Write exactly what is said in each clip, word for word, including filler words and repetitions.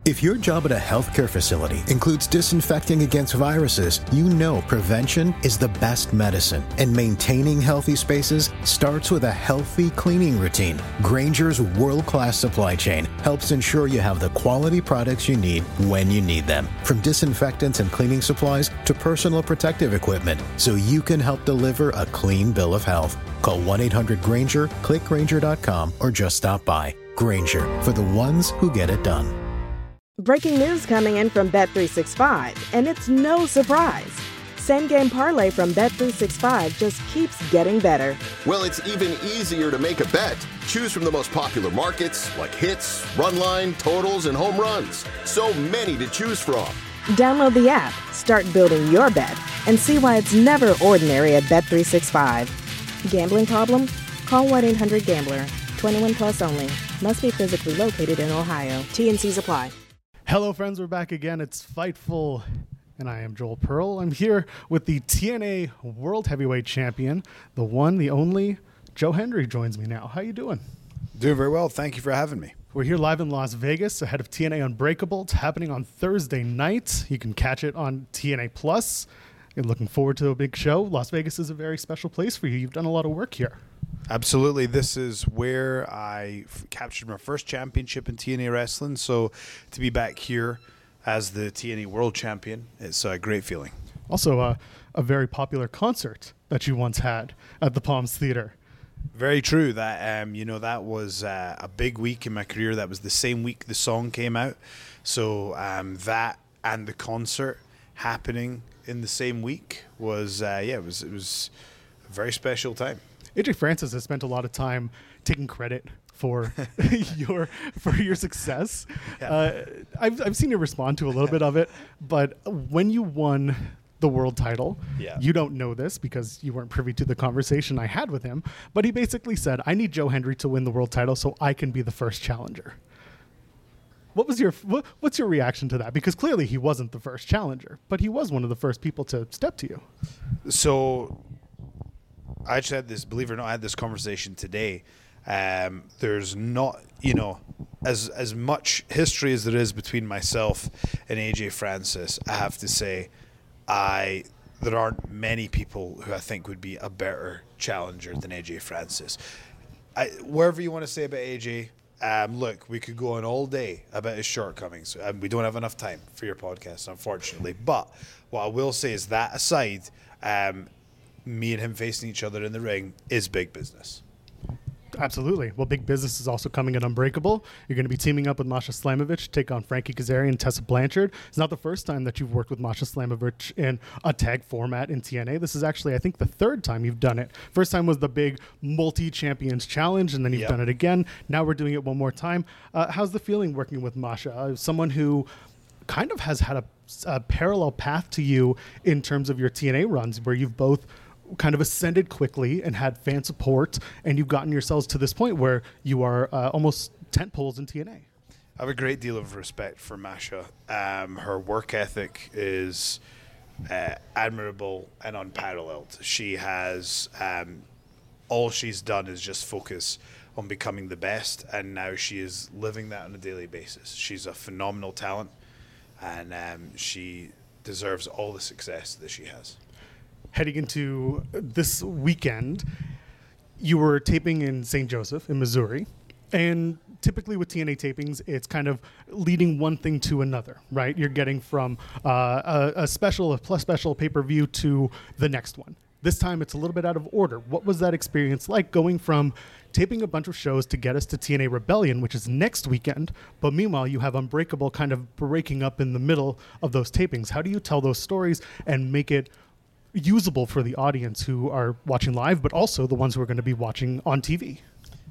If your job at a healthcare facility includes disinfecting against viruses, you know prevention is the best medicine, and maintaining healthy spaces starts with a healthy cleaning routine. Grainger's world-class supply chain helps ensure you have the quality products you need when you need them, from disinfectants and cleaning supplies to personal protective equipment, so you can help deliver a clean bill of health. Call one eight hundred Grainger, click Grainger dot com, or just stop by. Grainger, for the ones who get it done. Breaking news coming in from Bet three sixty-five, and it's no surprise. Same Game Parlay from Bet three sixty-five just keeps getting better. Well, it's even easier to make a bet. Choose from the most popular markets like hits, run line, totals, and home runs. So many to choose from. Download the app, start building your bet, and see why it's never ordinary at Bet three sixty-five. Gambling problem? Call one eight hundred gambler. twenty-one plus only. Must be physically located in Ohio. T and C's apply. Hello, friends. We're back again. It's Fightful, and I am Joel Pearl. I'm here with the T N A World Heavyweight Champion, the one, the only, Joe Hendry joins me now. How you doing? Doing very well. Thank you for having me. We're here live in Las Vegas ahead of T N A Unbreakable. It's happening on Thursday night. You can catch it on T N A Plus. You're looking forward to a big show. Las Vegas is a very special place for you. You've done a lot of work here. Absolutely. This is where I f- captured my first championship in T N A wrestling. So to be back here as the T N A World Champion, it's a great feeling. Also, uh, a very popular concert that you once had at the Palms Theater. Very true. That um, you know, that was uh, a big week in my career. That was the same week the song came out. So um, that and the concert happening in the same week was uh, yeah, it was it was a very special time. A J Francis has spent a lot of time taking credit for your for your success. Yeah. Uh, I've I've seen you respond to a little bit of it, but when you won the world title, yeah. You don't know this because you weren't privy to the conversation I had with him, but he basically said, "I need Joe Hendry to win the world title so I can be the first challenger." What was your what, what's your reaction to that? Because clearly he wasn't the first challenger, but he was one of the first people to step to you. So I actually had this, believe it or not, I had this conversation today. Um, there's not, you know, as as much history as there is between myself and A J Francis, I have to say, I there aren't many people who I think would be a better challenger than A J Francis. I, wherever you want to say about A J, um, look, we could go on all day about his shortcomings. Um, we don't have enough time for your podcast, unfortunately. But what I will say is that aside, um, me and him facing each other in the ring is big business. Absolutely. Well, big business is also coming at Unbreakable. You're going to be teaming up with Masha Slamovich to take on Frankie Kazarian and Tessa Blanchard. It's not the first time that you've worked with Masha Slamovich in a tag format in T N A. This is actually, I think, the third time you've done it. First time was the big multi-champions challenge, and then you've yep. done it again. Now we're doing it one more time. Uh, how's the feeling working with Masha? Uh, someone who kind of has had a, a parallel path to you in terms of your T N A runs, where you've both kind of ascended quickly and had fan support, and you've gotten yourselves to this point where you are uh, almost tent poles in T N A. I have a great deal of respect for Masha. Um, her work ethic is uh, admirable and unparalleled. She has um, all she's done is just focus on becoming the best, and now she is living that on a daily basis. She's a phenomenal talent, and um, she deserves all the success that she has. Heading into this weekend, you were taping in Saint Joseph in Missouri, and typically with T N A tapings, it's kind of leading one thing to another, right? You're getting from uh, a, a special, a plus special pay-per-view to the next one. This time, it's a little bit out of order. What was that experience like going from taping a bunch of shows to get us to T N A Rebellion, which is next weekend, but meanwhile, you have Unbreakable kind of breaking up in the middle of those tapings? How do you tell those stories and make it usable for the audience who are watching live, but also the ones who are going to be watching on T V?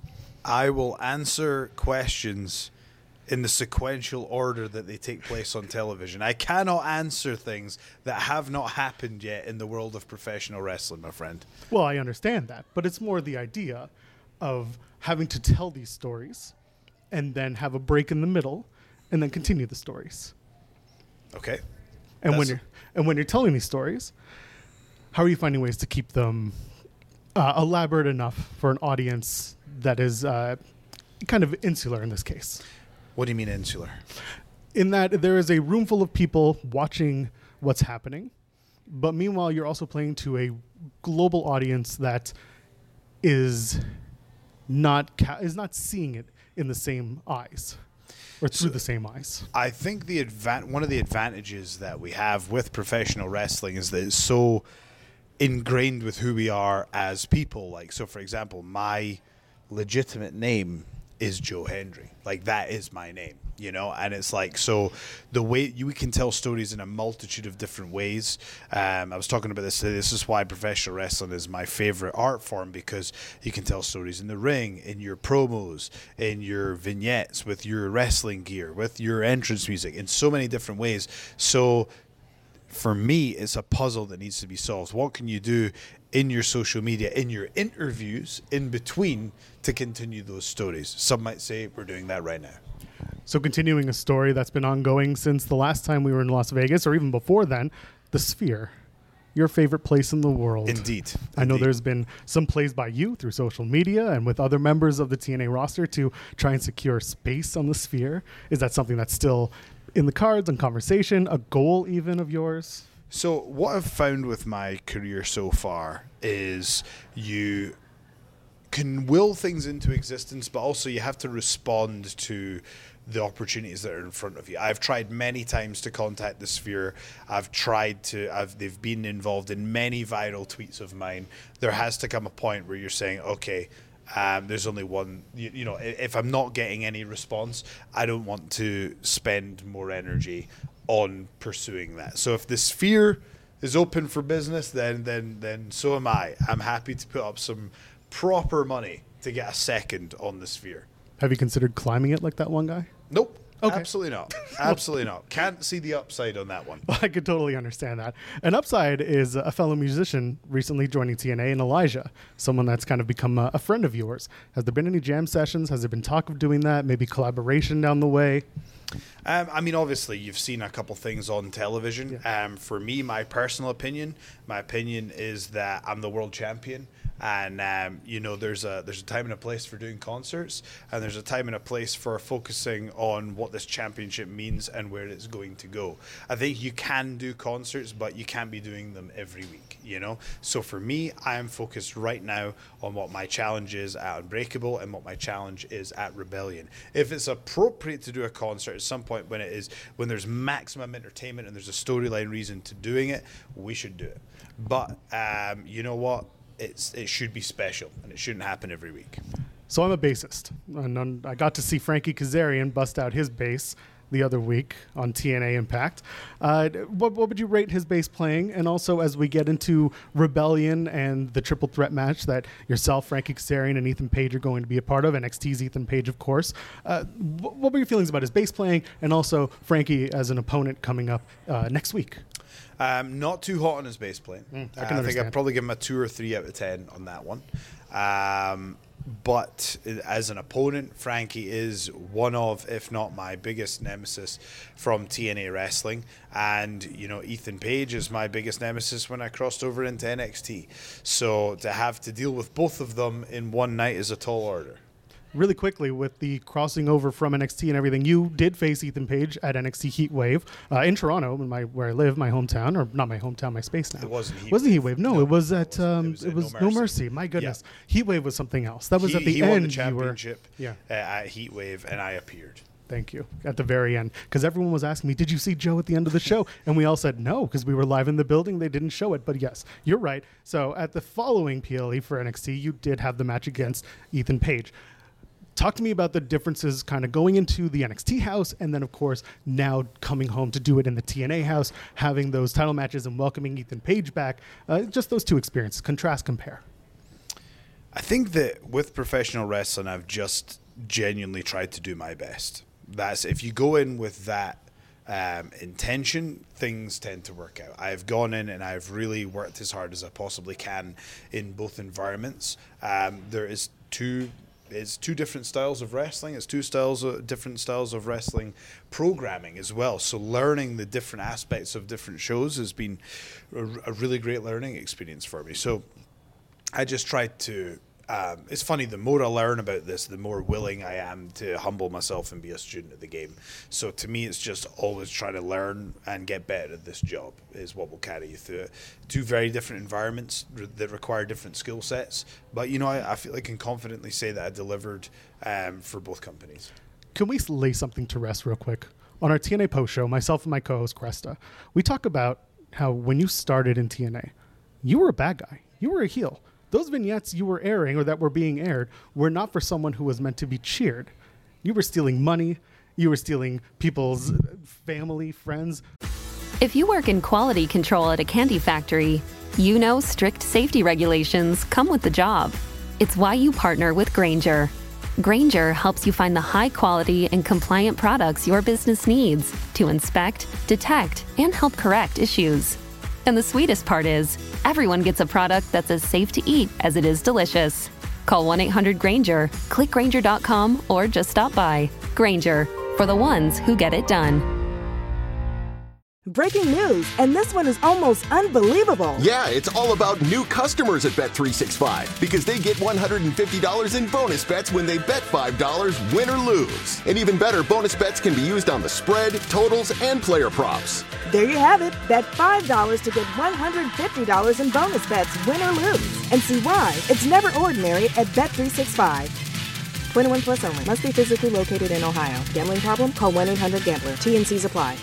I will answer questions in the sequential order that they take place on television. I cannot answer things that have not happened yet in the world of professional wrestling, my friend. Well, I understand that, but it's more the idea of having to tell these stories and then have a break in the middle and then continue the stories. Okay. And That's when you're and when you're telling these stories, how are you finding ways to keep them uh, elaborate enough for an audience that is uh, kind of insular in this case? What do you mean insular? in that there is a room full of people watching what's happening, but meanwhile you're also playing to a global audience that is not ca- is not seeing it in the same eyes or through So- the same eyes. I think the advan- one of the advantages that we have with professional wrestling is that it's so ingrained with who we are as people. Like, so for example, my legitimate name is Joe Hendry. Like, that is my name, you know? And it's like, so the way you we can tell stories in a multitude of different ways. Um, I was talking about this today. This is why professional wrestling is my favorite art form, because you can tell stories in the ring, in your promos, in your vignettes, with your wrestling gear, with your entrance music, in so many different ways. So for me, it's a puzzle that needs to be solved. What can you do in your social media, in your interviews, in between, to continue those stories? Some might say we're doing that right now. So continuing a story that's been ongoing since the last time we were in Las Vegas, or even before then, the Sphere, your favorite place in the world. Indeed. I know Indeed. there's been some plays by you through social media and with other members of the T N A roster to try and secure space on the Sphere. Is that something that's still in the cards, in conversation, a goal even of yours? So what I've found with my career so far is you can will things into existence, but also you have to respond to the opportunities that are in front of you. I've tried many times to contact the Sphere. I've tried to, I've, they've been involved in many viral tweets of mine. There has to come a point where you're saying, okay, Um, there's only one, you, you know, i- if I'm not getting any response, I don't want to spend more energy on pursuing that. So if the Sphere is open for business, then then then so am I. I'm happy to put up some proper money to get a second on the Sphere. Have you considered climbing it like that one guy? Nope. Okay. Absolutely not. Absolutely not. Can't see the upside on that one. I could totally understand that. An upside is a fellow musician recently joining T N A, and Elijah, someone that's kind of become a, a friend of yours. Has there been any jam sessions? Has there been talk of doing that? Maybe collaboration down the way? Um, I mean, obviously, you've seen a couple things on television. Yeah. Um, for me, my personal opinion, my opinion is that I'm the world champion, and um, you know, there's a there's a time and a place for doing concerts, and there's a time and a place for focusing on what this championship means and where it's going to go. I think you can do concerts, but you can't be doing them every week. You know, so for me, I am focused right now on what my challenge is at Unbreakable and what my challenge is at Rebellion. If it's appropriate to do a concert at some point when it is when there's maximum entertainment and there's a storyline reason to doing it, we should do it. But um, you know what? It's it should be special and it shouldn't happen every week. So I'm a bassist, and um, I got to see Frankie Kazarian bust out his bass the other week on T N A Impact. Uh, what, what would you rate his bass playing? And also, as we get into Rebellion and the triple threat match that yourself, Frankie Kazarian, and Ethan Page are going to be a part of, N X T's Ethan Page, of course. Uh, what, what were your feelings about his bass playing, and also Frankie as an opponent coming up uh, next week? Um, not too hot on his bass playing. I can Uh, I think understand. I'd probably give him a two or three out of ten on that one. Um, but as an opponent, Frankie is one of, if not my biggest nemesis from T N A Wrestling. And, you know, Ethan Page is my biggest nemesis when I crossed over into N X T. So to have to deal with both of them in one night is a tall order. Really quickly, with the crossing over from N X T and everything, you did face Ethan Page at N X T Heatwave uh, in Toronto, in my where I live, my hometown, or not my hometown, my space now. It wasn't Heatwave. Wasn't Heatwave? No, No, it was no, at it wasn't. um, It was it at was No No Mercy. Mercy. My goodness, Heatwave was something else. That was he at the he end. won the you were- championship yeah. uh, at Heatwave, and I appeared. Thank you. At the very end. Because everyone was asking me, did you see Joe at the end of the show? And we all said no, because we were live in the building. They didn't show it. But yes, you're right. So at the following P L E for N X T, you did have the match against Ethan Page. Talk to me about the differences kind of going into the N X T house and then, of course, now coming home to do it in the T N A house, having those title matches and welcoming Ethan Page back. Uh, just those two experiences. Contrast, compare. I think that with professional wrestling, I've just genuinely tried to do my best. That's if you go in with that um, intention, things tend to work out. I've gone in and I've really worked as hard as I possibly can in both environments. Um, there is two. It's two different styles of wrestling. It's two styles of different styles of wrestling programming as well. So learning the different aspects of different shows has been a, a really great learning experience for me. So I just tried to Um, it's funny, the more I learn about this, the more willing I am to humble myself and be a student of the game. So to me, it's just always trying to learn and get better at this job is what will carry you through it. Two very different environments re- that require different skill sets. But, you know, I, I feel I can confidently say that I delivered um, for both companies. Can we lay something to rest real quick? On our T N A post show, myself and my co-host Cresta, we talk about how when you started in T N A, you were a bad guy. You were a heel. Those vignettes you were airing or that were being aired were not for someone who was meant to be cheered. You were stealing money. You were stealing people's family, friends. If you work in quality control at a candy factory, you know strict safety regulations come with the job. It's why you partner with Grainger. Grainger helps you find the high quality and compliant products your business needs to inspect, detect, and help correct issues. And the sweetest part is, everyone gets a product that's as safe to eat as it is delicious. Call one eight hundred Grainger, click Grainger dot com, or just stop by. Grainger, for the ones who get it done. Breaking news, and this one is almost unbelievable. Yeah, it's all about new customers at Bet three sixty-five because they get one hundred fifty dollars in bonus bets when they bet five dollars, win or lose. And even better, bonus bets can be used on the spread, totals, and player props. There you have it. Bet five dollars to get one hundred fifty dollars in bonus bets, win or lose. And see why it's never ordinary at Bet three sixty-five. twenty-one plus only. Must be physically located in Ohio. Gambling problem? Call one eight hundred gambler. T N Cs apply.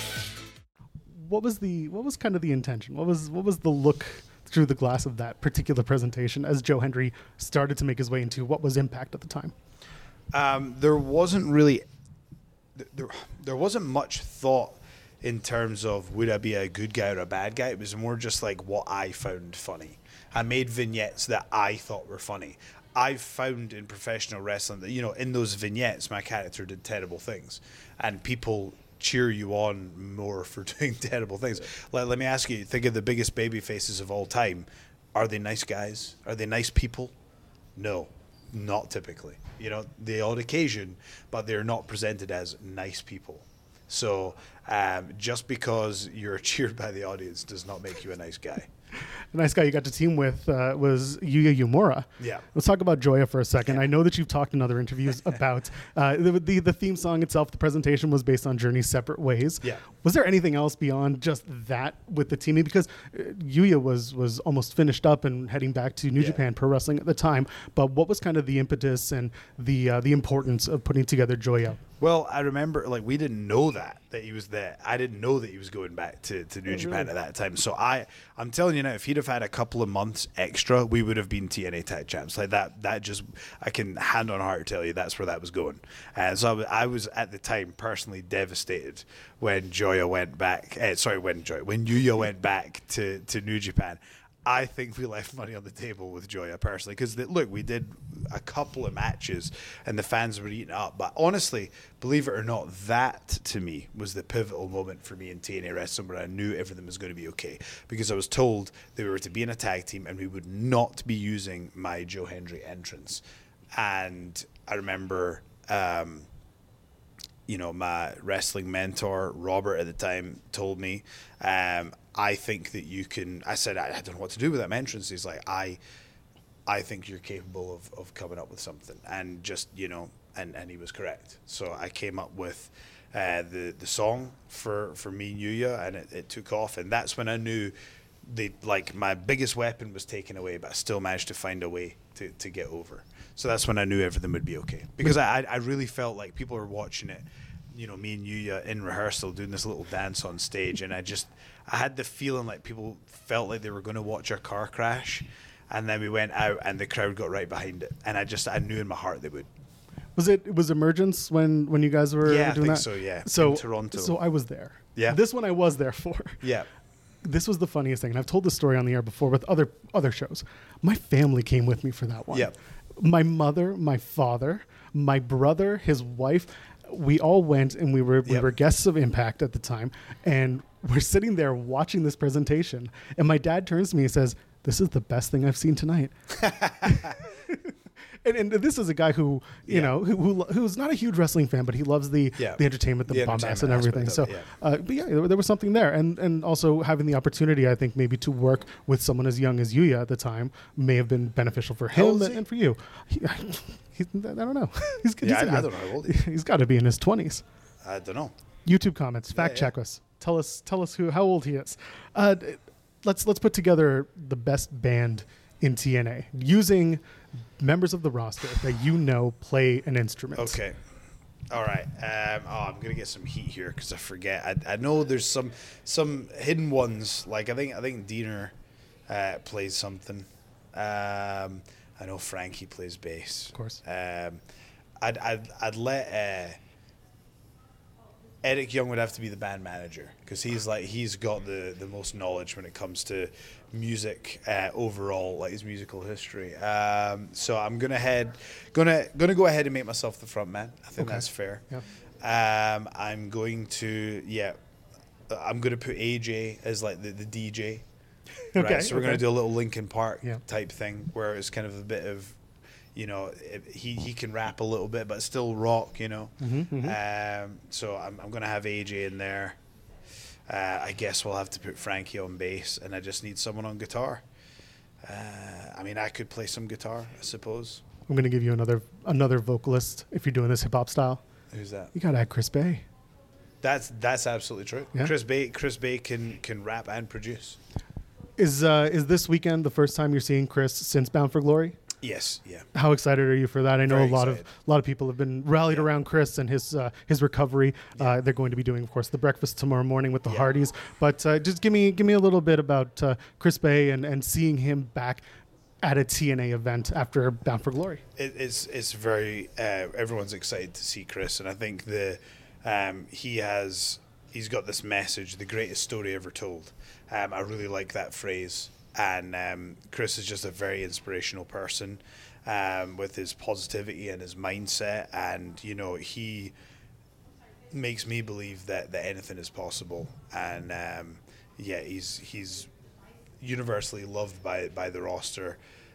What was the what was kind of the intention? What was what was the look through the glass of that particular presentation as Joe Hendry started to make his way into what was Impact at the time? Um, there wasn't really there, there wasn't much thought in terms of would I be a good guy or a bad guy. It was more just like what I found funny. I made vignettes that I thought were funny. I've found in professional wrestling that, you know, in those vignettes, my character did terrible things, and people cheer you on more for doing terrible things. Let, let me ask you, think of the biggest baby faces of all time. Are they nice guys? Are they nice people? No, not typically. You know, the odd occasion, but they're not presented as nice people. So um, just because you're cheered by the audience does not make you a nice guy. The nice guy you got to team with uh, was Yuya Uemura. Yeah. Let's talk about Joya for a second. Yeah. I know that you've talked in other interviews about uh, the, the the theme song itself. The presentation was based on Journey's Separate Ways. Yeah. Was there anything else beyond just that with the teaming? Because uh, Yuya was was almost finished up and heading back to New yeah. Japan Pro Wrestling at the time. But what was kind of the impetus and the uh, the importance of putting together Joya? Well, I remember, like, we didn't know that, that he was there. I didn't know that he was going back to, to New oh, Japan really? At that time. So I, I'm telling you now, if he'd have had a couple of months extra, we would have been T N A tag champs. Like that, that just, I can hand on heart tell you that's where that was going. And so I was, I was at the time personally devastated when Joya went back. Eh, sorry, when Joya, when Yuya went back to, to New Japan. I think we left money on the table with Joya personally because, look, we did a couple of matches and the fans were eating up. But honestly, believe it or not, that to me was the pivotal moment for me in T N A Wrestling where I knew everything was going to be okay because I was told that we were to be in a tag team and we would not be using my Joe Hendry entrance. And I remember, um, you know, my wrestling mentor, Robert, at the time told me, um, I think that you can, I said, I, I don't know what to do with that entrance. He's like, I I think you're capable of, of coming up with something. And just, you know, and, and he was correct. So I came up with uh, the, the song for, for me and Yuya, and it, it took off. And that's when I knew, the like, my biggest weapon was taken away, but I still managed to find a way to, to get over. So that's when I knew everything would be okay. Because I, I really felt like people were watching it, you know, me and Yuya in rehearsal doing this little dance on stage, and I just, I had the feeling like people felt like they were going to watch our car crash, and then we went out and the crowd got right behind it, and I just, I knew in my heart they would. Was it, it was Emergence when, when you guys were yeah, doing I think that? so, yeah, so, in Toronto. So I was there. Yeah. This one I was there for. Yeah. This was the funniest thing, and I've told this story on the air before with other other shows. My family came with me for that one. Yeah. My mother, my father, my brother, his wife, we all went, and we were we yep. were guests of Impact at the time, and we're sitting there watching this presentation, and my dad turns to me and says, "This is the best thing I've seen tonight." and, and this is a guy who you Yeah. know who, who who's not a huge wrestling fan, but he loves the Yeah. the entertainment, the, The bombast, and entertainment everything. aspect So, of it, uh, but yeah, there, there was something there, and and also having the opportunity, I think, maybe to work with someone as young as Yuya at the time may have been beneficial for How old him is and, he? and for you. He, he's, I don't know. he's, Yeah, he's I- I don't know how old he is. He's got to be in his twenties. I don't know. YouTube comments, fact yeah. check us. Tell us, tell us who, how old he is. Uh, d- let's let's put together the best band in T N A using members of the roster that you know play an instrument. Okay. All right. Um, oh, I'm gonna get some heat here because I forget. I, I know there's some some hidden ones. Like I think I think Diener uh, plays something. Um, I know Frankie plays bass. Of course. Um, I'd I'd I'd let. Uh, Eric Young would have to be the band manager because he's like he's got the, the most knowledge when it comes to music uh, overall, like his musical history. Um, so I'm gonna head gonna gonna go ahead and make myself the front man. I think Okay. that's fair. Yeah. Um, I'm going to yeah, I'm gonna put A J as like the, the D J. Okay, Right. So we're gonna okay. do a little Linkin Park Yeah. type thing where it's kind of a bit of. You know, it, he he can rap a little bit, but still rock. You know, Mm-hmm, um, so I'm I'm gonna have A J in there. Uh, I guess we'll have to put Frankie on bass, and I just need someone on guitar. Uh, I mean, I could play some guitar, I suppose. I'm going to give you another another vocalist if you're doing this hip hop style. Who's that? You got to add Chris Bay. That's that's absolutely true. Yeah. Chris Bay Chris Bay can can rap and produce. Is uh, is this weekend the first time you're seeing Chris since Bound for Glory? Yes, yeah. How excited are you for that? I know Very a lot excited. of a lot of people have been rallied Yeah. around Chris and his uh, his recovery. Uh, they're going to be doing, of course, the breakfast tomorrow morning with the Yeah. Hardys. But uh, just give me give me a little bit about uh, Chris Bay and, and seeing him back at a T N A event after Bound for Glory. It, it's it's very uh, everyone's excited to see Chris, and I think the um, he has he's got this message, the greatest story ever told. Um, I really like that phrase, and um, Chris is just a very inspirational person um, with his positivity and his mindset, and you know he makes me believe that, that anything is possible, and um, yeah, he's he's universally loved by by the roster.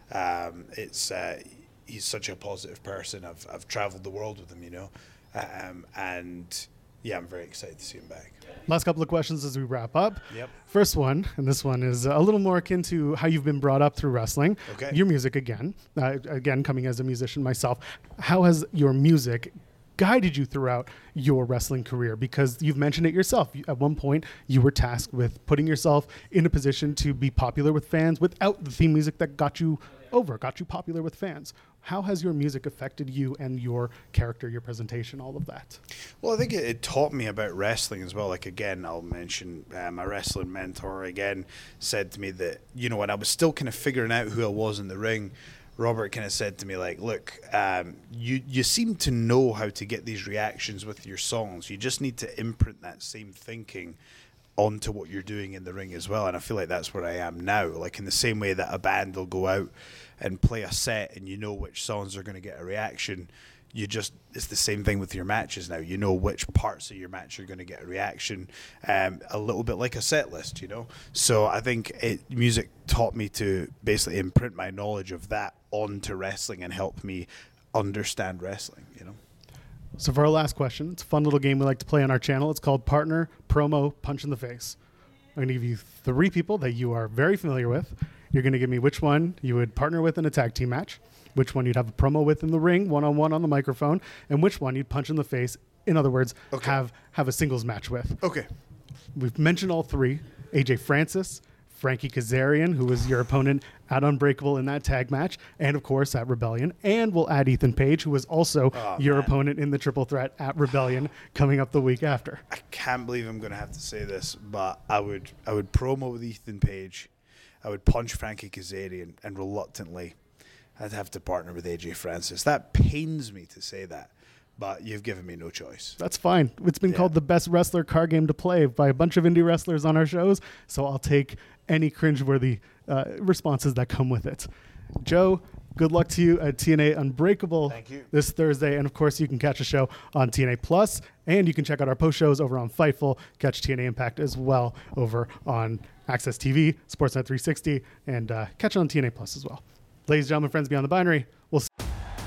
Um, it's uh, he's such a positive person. I've I've traveled the world with him, you know, um, and yeah, I'm very excited to see him back. Last couple of questions as we wrap up. Yep. First one, and this one is a little more akin to how you've been brought up through wrestling. Okay. Your music again, uh, again coming as a musician myself. How has your music guided you throughout your wrestling career? Because you've mentioned it yourself. You- At one point, you were tasked with putting yourself in a position to be popular with fans without the theme music that got you over, got you popular with fans. How has your music affected you and your character, your presentation, all of that? Well, I think it, it taught me about wrestling as well. Like, again, I'll mention uh, my wrestling mentor, again, said to me that, you know, when I was still kind of figuring out who I was in the ring, Robert kind of said to me, like, look, um, you, you seem to know how to get these reactions with your songs. You just need to imprint that same thinking onto what you're doing in the ring as well. And I feel like that's where I am now. Like, in the same way that a band will go out and play a set and you know which songs are going to get a reaction, you just, it's the same thing with your matches now. You know which parts of your match are going to get a reaction, um, a little bit like a set list, you know. So I think it, music taught me to basically imprint my knowledge of that onto wrestling and help me understand wrestling, you know. So for our last question, it's a fun little game we like to play on our channel. It's called Partner Promo Punch in the Face. I'm going to give you three people that you are very familiar with. You're going to give me which one you would partner with in a tag team match, which one you'd have a promo with in the ring, one-on-one on the microphone, and which one you'd punch in the face. In other words, Okay. have have a singles match with. Okay. We've mentioned all three. A J Francis, Frankie Kazarian, who was your opponent at Unbreakable in that tag match, and of course at Rebellion. And we'll add Ethan Page, who was also Oh, your man. opponent in the triple threat at Rebellion coming up the week after. I can't believe I'm going to have to say this, but I would I would promo with Ethan Page. I would punch Frankie Kazarian, and reluctantly, I'd have to partner with A J Francis. That pains me to say that, but you've given me no choice. That's fine. It's been Yeah. called the best wrestler card game to play by a bunch of indie wrestlers on our shows, so I'll take any cringeworthy uh, responses that come with it. Joe, good luck to you at T N A Unbreakable Thank you. this Thursday. And of course, you can catch a show on T N A Plus, and you can check out our post shows over on Fightful, catch T N A Impact as well over on Access T V, Sportsnet three sixty, and uh, catch it on T N A Plus as well. Ladies and gentlemen, friends beyond the binary, we'll see.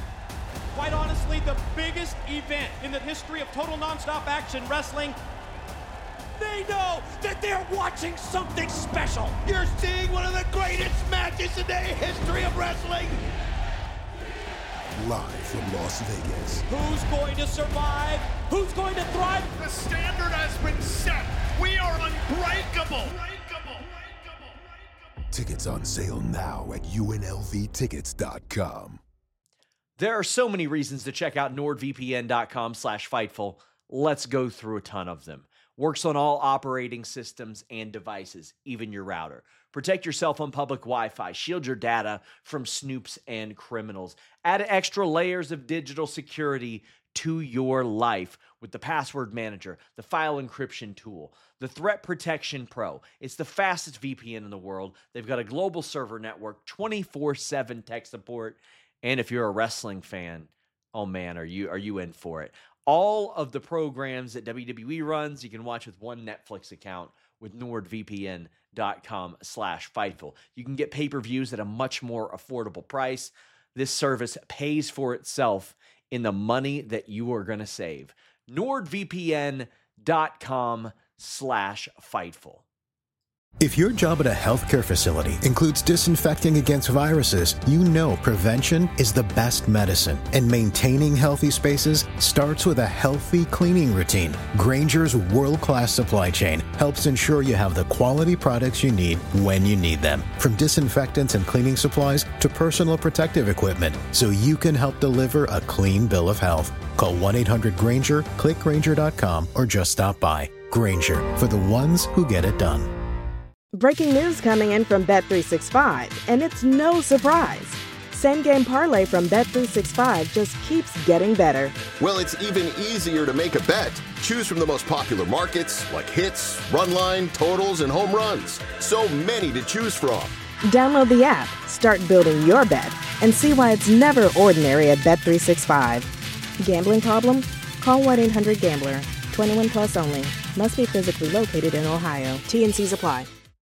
in the history of total nonstop action wrestling. They know that they're watching something special. You're seeing one of the greatest matches in the history of wrestling. Live from Las Vegas. Who's going to survive? Who's going to thrive? The standard has been set. We are unbreakable. Tickets on sale now at U N L V tickets dot com. There are so many reasons to check out NordVPN.com slash Fightful. Let's go through a ton of them. Works on all operating systems and devices, even your router. Protect yourself on public Wi-Fi. Shield your data from snoops and criminals. Add extra layers of digital security to your life with the Password Manager, the file encryption tool, the Threat Protection Pro. It's the fastest V P N in the world. They've got a global server network, twenty-four seven tech support. And if you're a wrestling fan, oh man, are you are you in for it? All of the programs that W W E runs, you can watch with one Netflix account with NordVPN.com slash Fightful. You can get pay-per-views at a much more affordable price. This service pays for itself in the money that you are going to save. NordVPN.com slash Fightful. If your job at a healthcare facility includes disinfecting against viruses, you know prevention is the best medicine. And maintaining healthy spaces starts with a healthy cleaning routine. Grainger's world-class supply chain helps ensure you have the quality products you need when you need them. From disinfectants and cleaning supplies to personal protective equipment, so you can help deliver a clean bill of health. Call one eight hundred Grainger, click Grainger dot com, or just stop by. Grainger, for the ones who get it done. Breaking news coming in from Bet three sixty-five, and it's no surprise. Same Game Parlay from Bet three sixty-five just keeps getting better. Well, it's even easier to make a bet. Choose from the most popular markets like hits, run line, totals, and home runs. So many to choose from. Download the app, start building your bet, and see why it's never ordinary at Bet three sixty-five. Gambling problem? Call one eight hundred gambler. twenty-one plus only. Must be physically located in Ohio. T and C's apply.